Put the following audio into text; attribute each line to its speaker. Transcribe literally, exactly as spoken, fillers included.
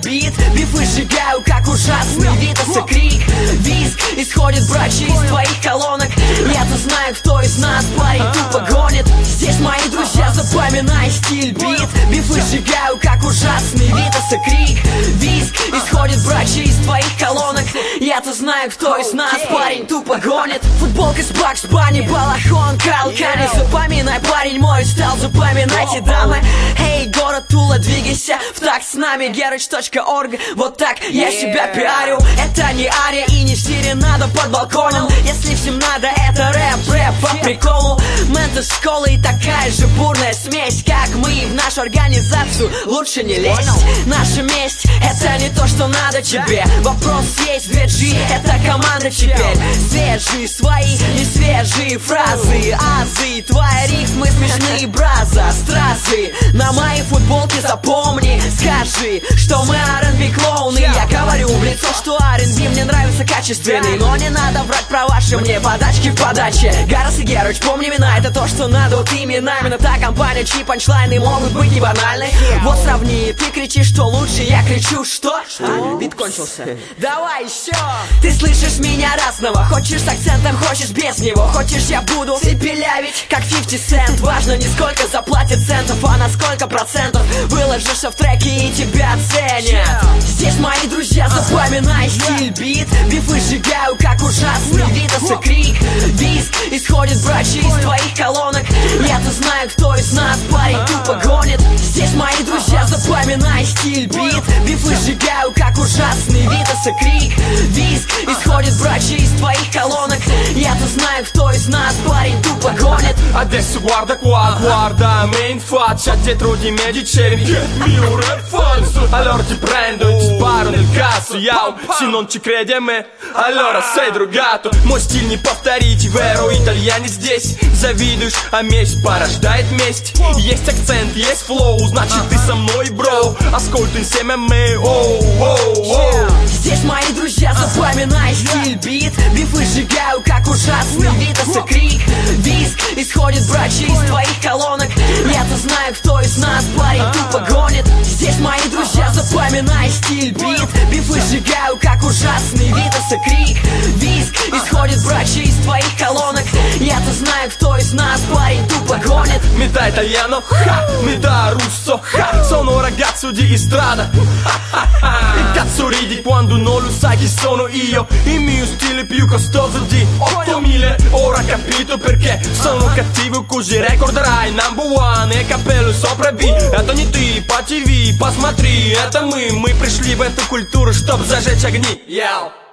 Speaker 1: бит, бифы сжигаю, как ужасный Витаса крик. Визг исходит, братья, из твоих колонок. Я-то знаю, кто из нас парень тупо гонит. Здесь мои друзья, запоминай стиль бит, бифы сжигаю, как ужасный Витаса крик. Визг исходит, братья, из твоих колонок. Я-то знаю, кто из нас парень тупо гонит. Футболка с Бакс Банни, балахон, Карл Кани. Запоминай, парень мой стал, запоминайте, дамы. Эй, город Тула, двигайся в такт с нами. Герыч точка орг, вот так я себя пиарю. Это не ария и не серенада под балконом. Если всем надо, это рэп, рэп по приколу. Мента школа и такая же бурная смесь, как мы в нашу организацию. Лучше не лезть. Наша месть, это не то, что надо тебе. Вопрос есть, две джи, это команда теперь. Свежие свои, не свежие фразы. Азы, твои рифмы смешные, браза. Стразы на моей футболке запомни. Скажи, что мы ар энд би клоуны. Я говорю в лицо, что ар энд би мне нравится качественный. Но не надо врать про ваши мне подачки в подаче. Гарас и Герыч, помни имена, это то, что надо. Вот именно, именно та компания, чьи панчлайны могут быть не банальны. Вот сравни, ты кричишь, что лучше, я кричу, что? Что? Бит кончился. Давай еще. Ты слышишь меня разного. Хочешь с акцентом, хочешь без него. Хочешь, я буду цепелявить, как пятьдесят цент. Важно не сколько заплатят центов, а на сколько процентов выложишься в треке и тебя оценят. Здесь мои друзья, запоминай стиль бит, бифы сжигаю, как ужасный Витаса крик. Визг исходит, братья, из твоих колонок. Я-то знаю, кто из нас парень тупо гонит. Здесь мои друзья, запоминай стиль бит, бифы сжигаю, как ужасный Витаса крик. Визг исходит, братья, из твоих колонок. Я-то знаю, кто из нас parень tuppo goniet.
Speaker 2: Adesso guarda qua, guarda me in faccia, dietro di me dicevi che il mio rap falso. Allora ti prendo e ti sparo nel cazzo, яу. Se non ci credi a me, allora sei drogato. Мой стиль не повторить, веро, итальянец здесь. Завидуешь, а месть порождает месть. Есть акцент, есть флоу, значит ты со мной, бро. Ascolto insieme a me, оу, оу, оу.
Speaker 1: Здесь мои друзья, запоминай стиль бит. Бифы сжигаю, как ужасный Витаса крик. Визг исходит, братья, из твоих колонок. Я-то знаю, кто из нас парень тупо гонит. Здесь мои друзья, запоминай стиль бит. Бифы сжигаю, как ужасный Витаса крик. Визг исходит, братья, из твоих колонок. Я-то знаю, кто из нас парень tuppo goniet.
Speaker 2: Metà italiano, ha, metà russo, ha. Sono un ragazzo di strada. Che cazzo ridi quando non lo sai chi sono io? Il mio stile più costoso di ottomila. Ora capito perché sono cattivo, così ricorderai number one. И капеллу сопра би. Это не ты, по ти ви, посмотри. Это мы, мы пришли в эту культуру, чтоб зажечь огни. Яу.